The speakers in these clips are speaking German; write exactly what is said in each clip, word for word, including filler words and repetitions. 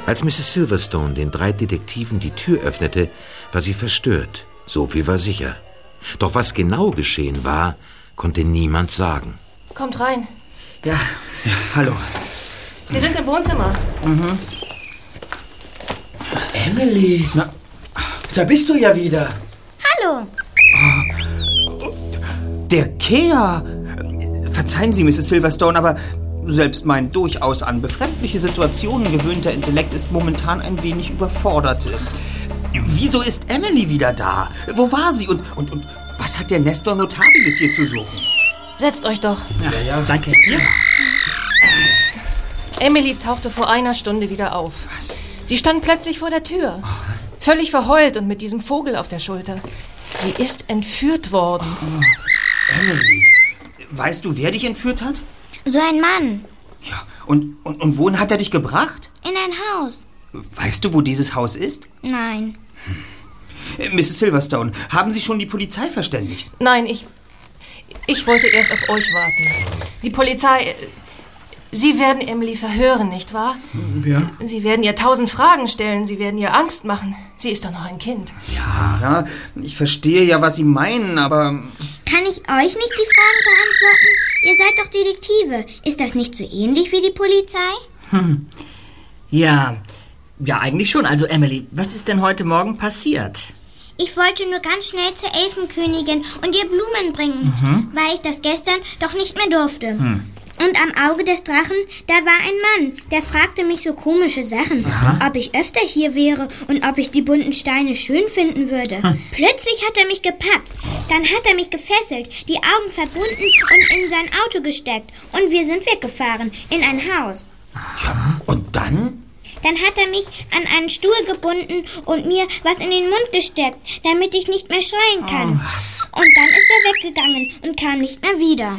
Als Misses Silverstone den drei Detektiven die Tür öffnete, war sie verstört. So viel war sicher. Doch was genau geschehen war, konnte niemand sagen. Kommt rein. Ja, ja, hallo. Wir sind im Wohnzimmer. Mhm. Emily, na, da bist du ja wieder. Hallo. Der Kea. Verzeihen Sie, Misses Silverstone, aber selbst mein durchaus an befremdliche Situationen gewöhnter Intellekt ist momentan ein wenig überfordert. Wieso ist Emily wieder da? Wo war sie und, und, und was hat der Nestor Notabilis hier zu suchen? Setzt euch doch. Ja, ja. Danke. Ja. Emily tauchte vor einer Stunde wieder auf. Was? Sie stand plötzlich vor der Tür. Völlig verheult und mit diesem Vogel auf der Schulter. Sie ist entführt worden. Oh, Emily, weißt du, wer dich entführt hat? So ein Mann. Ja, und, und, und wohin hat er dich gebracht? In ein Haus. Weißt du, wo dieses Haus ist? Nein. Hm. Misses Silverstone, haben Sie schon die Polizei verständigt? Nein, ich... Ich wollte erst auf euch warten. Die Polizei... Sie werden Emily verhören, nicht wahr? Ja. Sie werden ihr tausend Fragen stellen. Sie werden ihr Angst machen. Sie ist doch noch ein Kind. Ja, ja, ich verstehe ja, was Sie meinen, aber... Kann ich euch nicht die Fragen beantworten? Ihr seid doch Detektive. Ist das nicht so ähnlich wie die Polizei? Hm. Ja, ja, eigentlich schon. Also, Emily, was ist denn heute Morgen passiert? Ich wollte nur ganz schnell zur Elfenkönigin und ihr Blumen bringen, Mhm. weil ich das gestern doch nicht mehr durfte. Hm. Und am Auge des Drachen, da war ein Mann, der fragte mich so komische Sachen. Aha. Ob ich öfter hier wäre und ob ich die bunten Steine schön finden würde. Hm. Plötzlich hat er mich gepackt. Dann hat er mich gefesselt, die Augen verbunden und in sein Auto gesteckt. Und wir sind weggefahren, in ein Haus. Ja, und dann? Dann hat er mich an einen Stuhl gebunden und mir was in den Mund gesteckt, damit ich nicht mehr schreien kann. Oh, was? Und dann ist er weggegangen und kam nicht mehr wieder.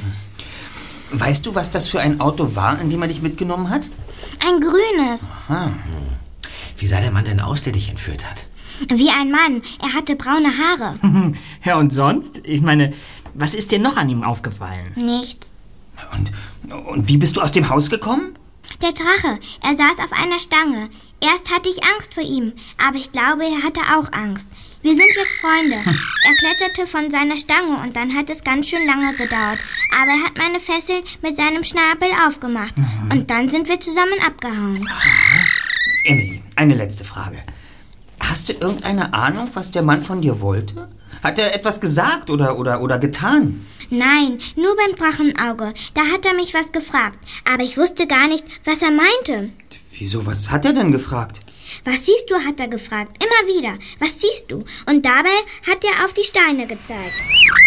Weißt du, was das für ein Auto war, in dem er dich mitgenommen hat? Ein grünes. Ah. Wie sah der Mann denn aus, der dich entführt hat? Wie ein Mann. Er hatte braune Haare. Ja, und sonst? Ich meine, was ist dir noch an ihm aufgefallen? Nichts. Und, und wie bist du aus dem Haus gekommen? Der Drache. Er saß auf einer Stange. Erst hatte ich Angst vor ihm, aber ich glaube, er hatte auch Angst. Wir sind jetzt Freunde. Er kletterte von seiner Stange und dann hat es ganz schön lange gedauert. Aber er hat meine Fesseln mit seinem Schnabel aufgemacht. Mhm. Und dann sind wir zusammen abgehauen. Emily, eine letzte Frage. Hast du irgendeine Ahnung, was der Mann von dir wollte? Hat er etwas gesagt oder, oder, oder getan? Nein, nur beim Drachenauge. Da hat er mich was gefragt. Aber ich wusste gar nicht, was er meinte. Wieso, was hat er denn gefragt? Was siehst du, hat er gefragt. Immer wieder. Was siehst du? Und dabei hat er auf die Steine gezeigt.